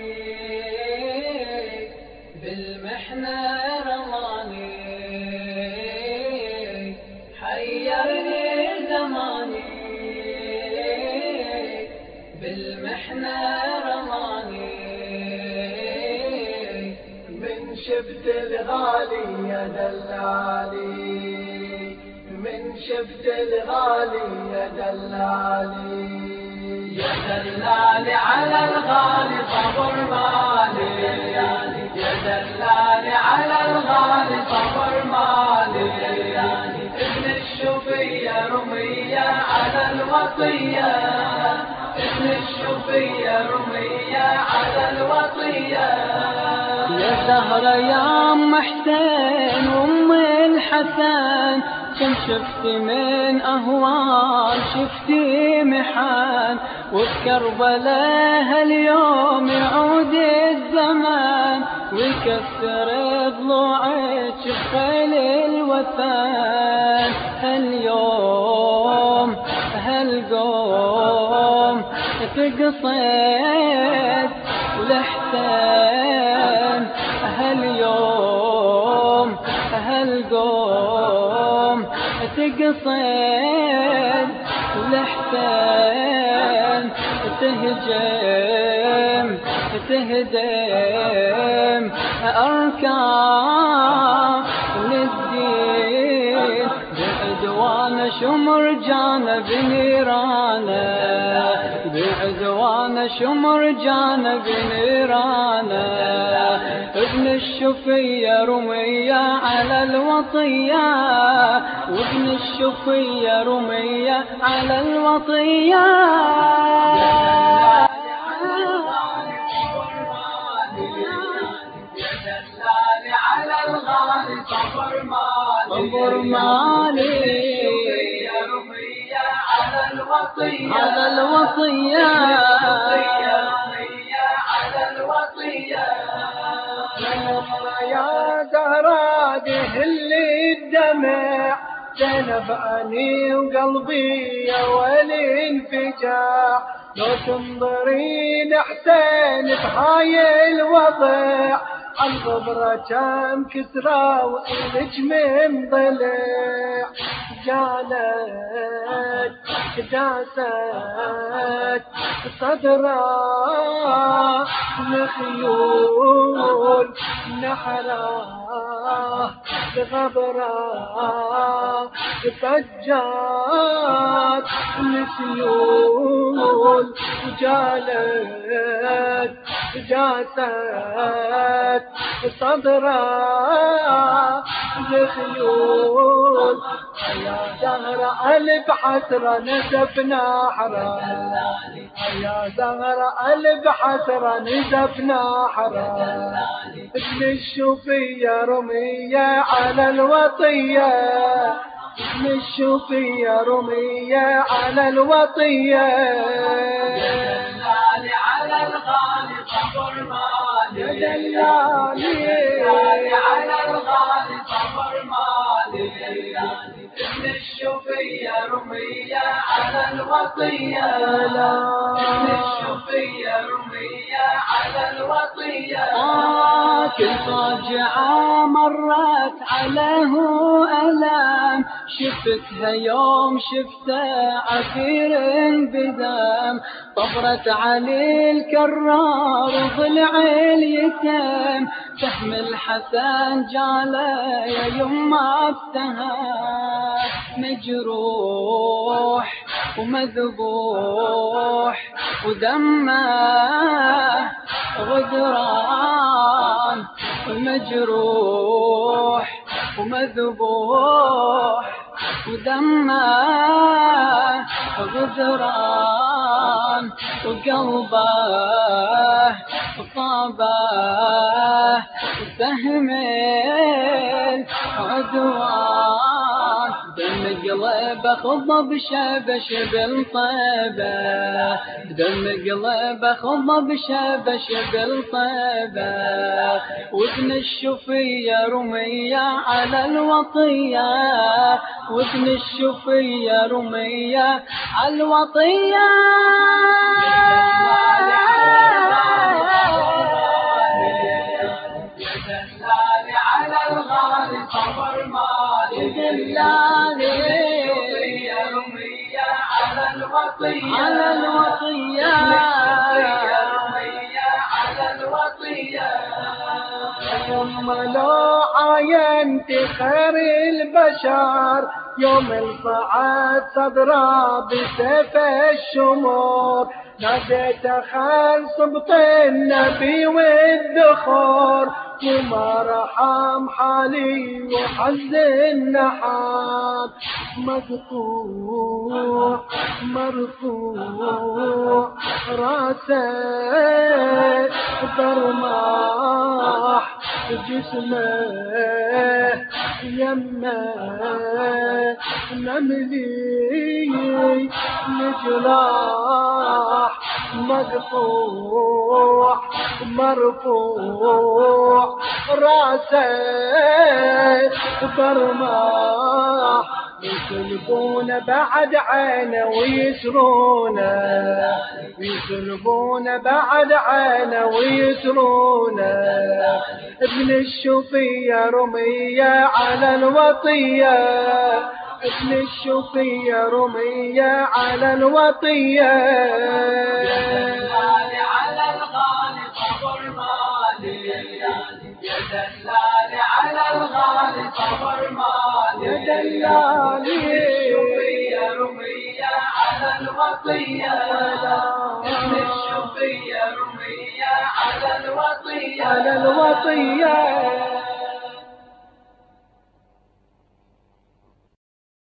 بالمحنة رماني حيرني زماني بالمحنة رماني من شفت الغالي يا دلالي من شفت الغالي يا دلالي يا دلالي على الغالي صبر مالي يا دلالي على الغالي صبر مالي ابن الشوفية رمية على الوصية ابن الشوفية رمية على الوصية يا زهرة يا أم حسين وأم الحسن كم شفت من أهوال شفتي محن وبكربلاء هاليوم يعود الزمان ويكسر ضلوعك بخيل الوثن هاليوم هالقوم تقصد لحسين هاليوم هالقوم تقصد لحسين تهدم أركان الدين بعدوان شمر جانب نيرانه بعدوان شمر جانب نيرانه ابن الشوفية رمية على الوطية وابن الشوفية رمية على الوطية على الغالي صبر مالي يا رمية على الوصية على الوصية على الوصية يا زهرة دهل الدمع زينب أني وقلبي يا ولي انفجاع لو تنظرين حسين بهاي الوضع الغبرة كم كسرى والنجم ضلع جالت داست صدره لخيول نحره غبره فجات لسيول جالت جاست صدره لخيول يا زهرة ألف حسرة نزف نحرة يا زهرة ألف حسرة نزف نحرة ابن الشوفية رمية على الوطية ابن الشوفية رمية على الوطية على الغالي صبر مالي يا دلالي على الغالي صبر مالي ابن الشوفية رمية على الوصية ابن الشوفية رمية على الوصية كل فاجعة مرت عليه ألم شفتها يوم شفته عسير بدم طفرت علي الكرار وضلع اليتم سهم الحسن جاله يا يما ابتهى مجروح ومذبوح ودمه غدران مجروح ومذبوح ودمه غدران وقلبه صابه سهم العدوان دم قلبه خضب شبش بالطيبه دم قلبه خضب شبش بالطيبه وابن الشوفية رمية على الوطية وابن الشوفية رمية على الوطية على الوطية يوم لو عاينت خير البشر يوم الصعد صدره بسيف الشمور ناديت خال صبط النبي والدخور وما رحم حالي وحزن نحاب مقطوع مرفوع راسه برماح جسمه يمه نملي نجلاح مقطوع مرفوع راسه برماح يسلبون بعد عينه ويسرونه يسلبون بعد عينه ويسرونه ابن الشوفية رمية على الوطية ابن الشوفية رمية على الوطية على الغالي صبر مالي يا دلالي على الغالي صبر مالي يا دلالي الشوفية رمية على الوطية ابن الشوفية رمية على الوطية على الوطية